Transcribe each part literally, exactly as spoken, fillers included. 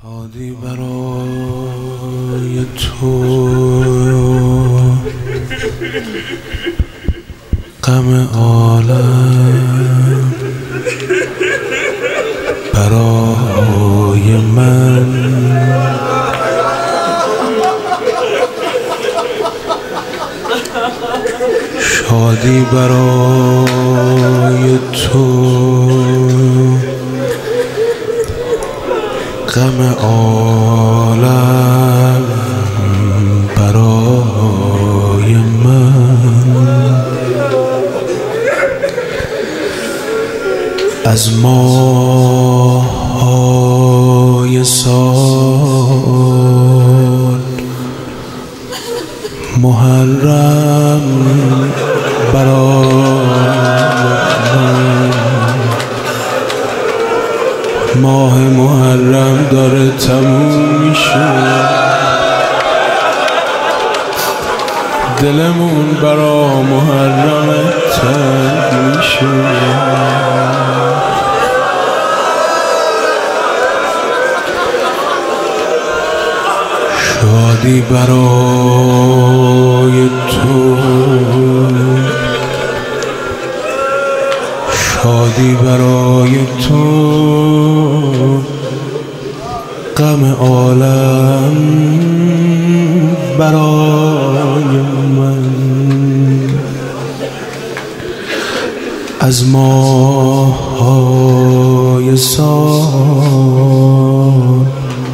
شادی برای تو، غم عالم برای من. شادی برای تو، غم عالم برای من. از ماه‌های سال محرم برای من. ماه محرم داره تموم میشه، دلمون برا محرم تنگ میشه. شادی برای تو، شادی برای تو، غم عالم برای من. از ماه‌های سال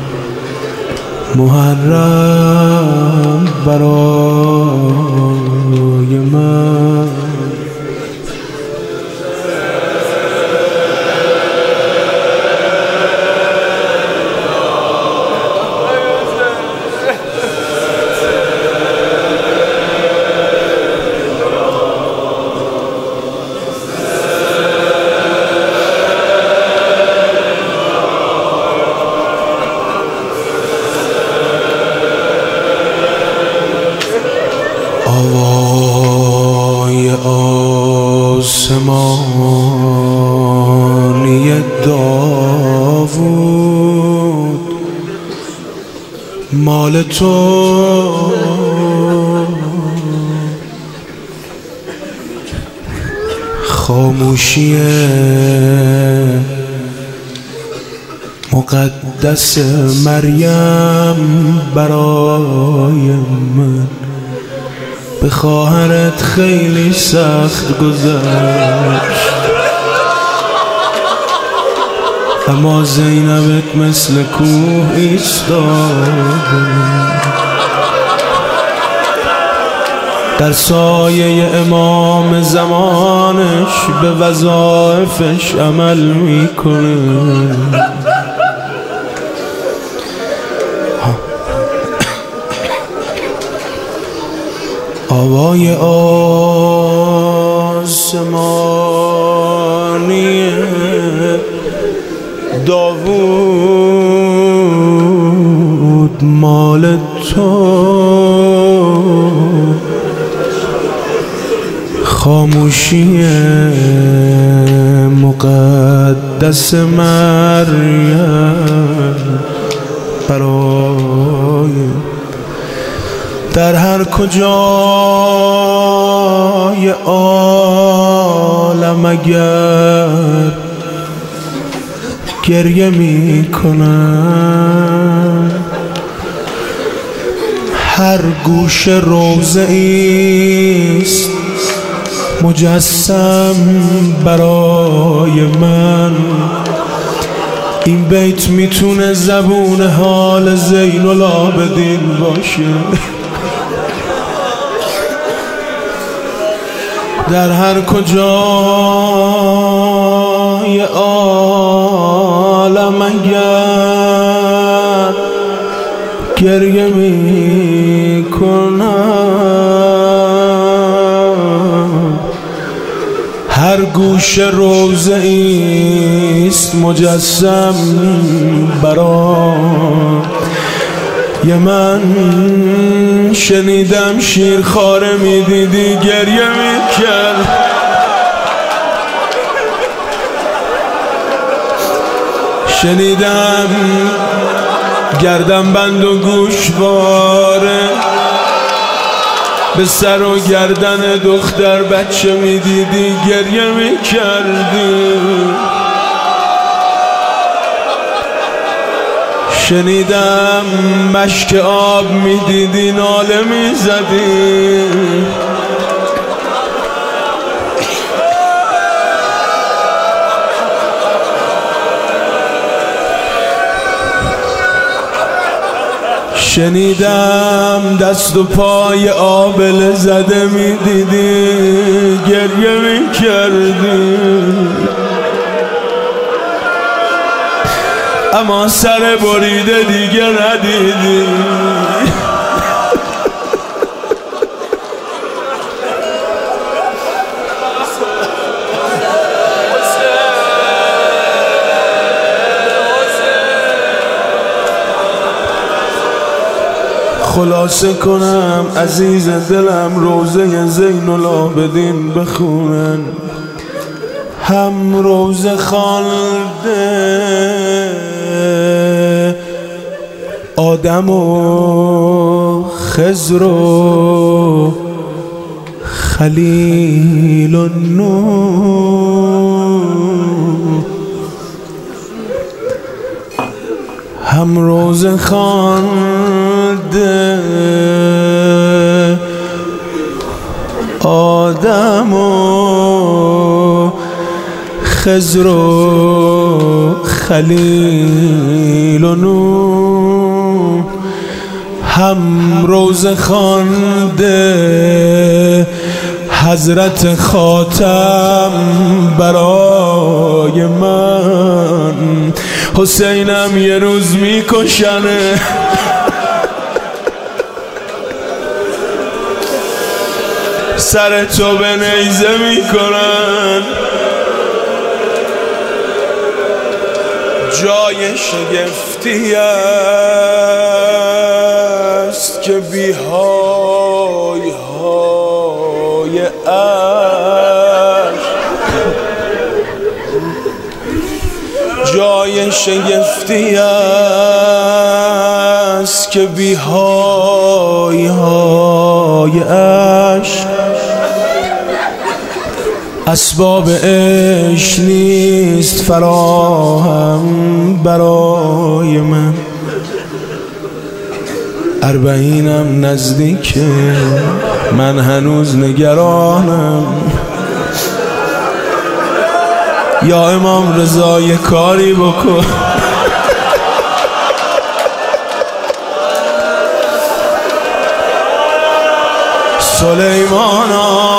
محرم برای من. آوای آسمانی داوود مال تو، خاموشی مقدس مریم برای من. به خواهرت خیلی سخت گذشت، اما زینبت مثل کوه ایستاد. در سایه امام زمانش به وظایفش عمل میکنه. آوای آسمانی داوود مال تو، خاموشی مقدس مریم برای. در هر کجای عالم اگر گریه می کنم، هر گوش روضه ایست مجسم برای من. این بیت میتونه زبون حال زین العابدین باشه. در هر کجای عالم اگر گریه می کنم، هر گوش روضه ایست مجسم برای من. شنیدم شیرخواره میدیدی گریه میکرد، شنیدم گردن بند و گوشواره به سر و گردن دختر بچه میدیدی گریه میکردی. شنیدم مشک آب میدیدی ناله میزدی. شنیدم دست و پای آبله زده میدیدی گریه میکردی. اما سر بریده دیگه ندیدی. خلاصه کنم عزیز دلم روزه زین العابدین بخونن. هم روزه خوانده آدم و خضر و خلیل و نوح. هم روزه خوانده آدم و خضر و خلیل و نوح. هم روزه خوانده حضرت خاتم برای من. حسینم یه روز میکشنه سر تو به نیزه میکنن. جای شگفتی است که بی های های عشق. جای شگفتی است که بی های های عشق. اسباب عشق نیست فراهم برای من. اربعینم نزدیکه من هنوز نگرانم. یا امام رضا یه کاری بکن. سلیمانا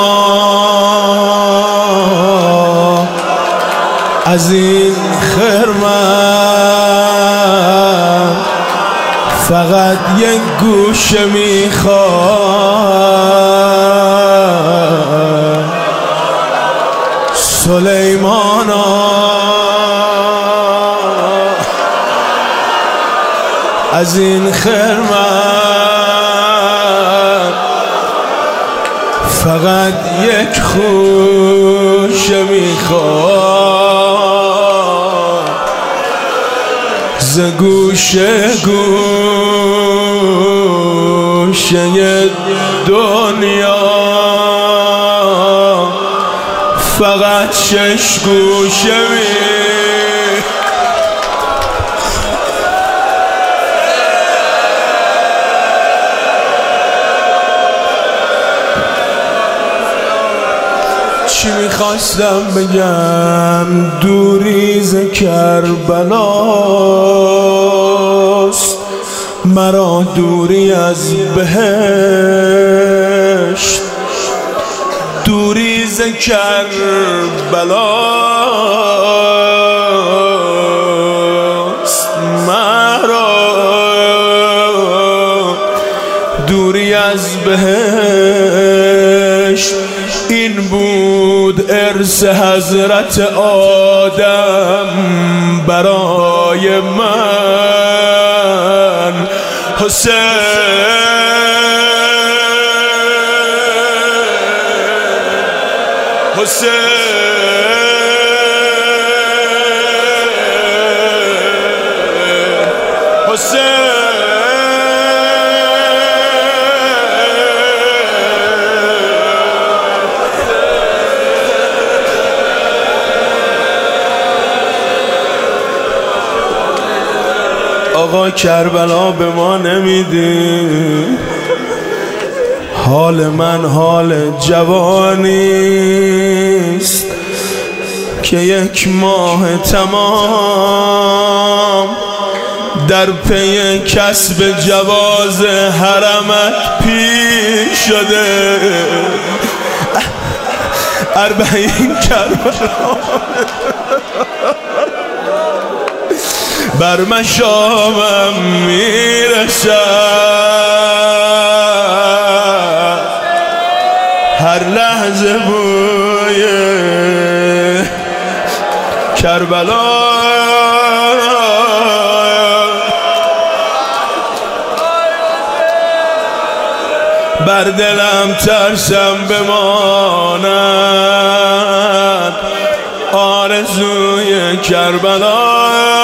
از این خرمن فقط یک گوشه میخواد. سلیمانا از این خرمن فقط یک خوشه میخواد. ز گوشه گوشه دنیا فقط شش گوشه می چی میخواستم بگم دوری ز کربلاست. مرا دوری از بهشت دوری ز کربلاست. مرا دوری از بهشت این بود ارث حضرت آدم برای من. حسین حسین حسین. آقا کربلا به ما نمیدی، حال من حال جوانیست که یک ماه تمام در پی کسب جواز حرمت پیش شده. اربعین کربلا بر مشامم میرسد، هر لحظه بوی کربلا بر دلم ترسم بماند، آرزوی کربلا.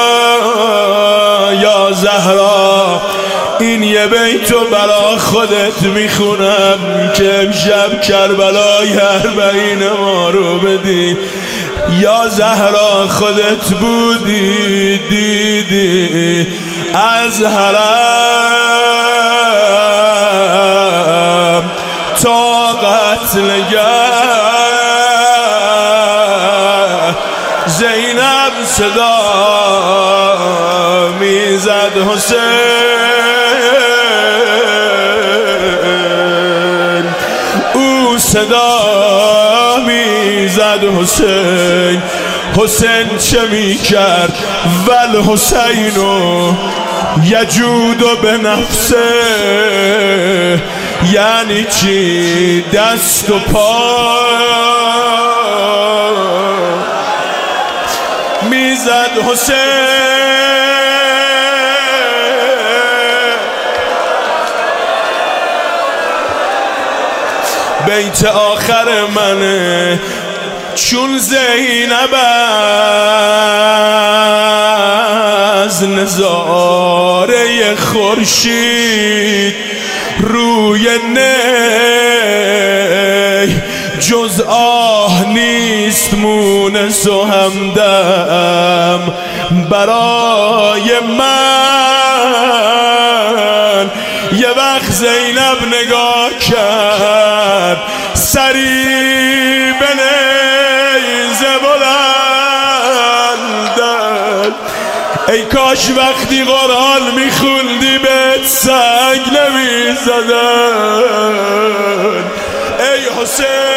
یا زهرا این یه بیتو برا خودت میخونم که امشب کربلای اربعین ما رو بدی. یا زهرا خودت بودی دیدی از حرم تا قتلگاه زینب صدا میزد حسین، او صدا میزد حسین. حسین چه میکرد ول حسینو یجود به نفسه، یعنی چی دست و پا میزد حسین. بیت آخر منه چون زینب از نظاره خورشید روی نی جز آه نیست مونس و همدم برای من. یه وقت زینب نگاه کرد سری به نیزه بلندن، ای کاش وقتی قرآن میخوندی بهت سنگ نمیزدن. ای حسین